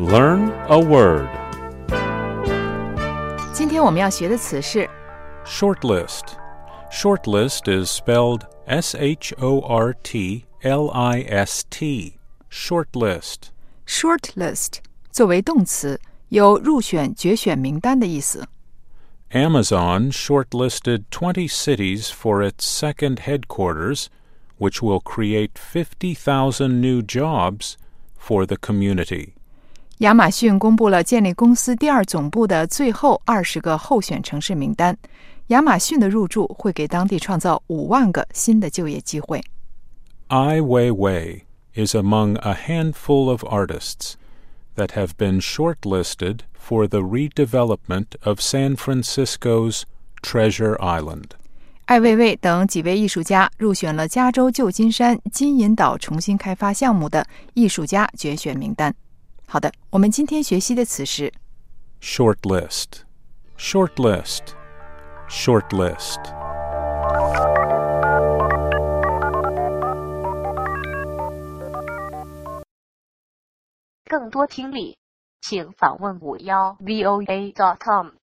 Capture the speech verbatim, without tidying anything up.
Learn a word. 今天我们要学的词是 Shortlist. Shortlist is spelled S H O R T L I S T. Shortlist. shortlist 作为动词，有入选、决选名单的意思。 Amazon shortlisted twenty cities for its second headquarters, which will create fifty thousand new jobs for the community. 亚马逊公布了建立公司第二总部的最后二十个候选城市名单。亚马逊的入驻会给当地创造五万个新的就业机会。 Ai Weiwei is among a handful of artists that have been shortlisted for the redevelopment of San Francisco's Treasure Island. 艾未未等几位艺术家入选了加州旧金山金银岛重新开发项目的艺术家决选名单。好的，我们今天学习的词是 Shortlist. Shortlist. Shortlist. 更多听力，请访问五幺 V O A dot com。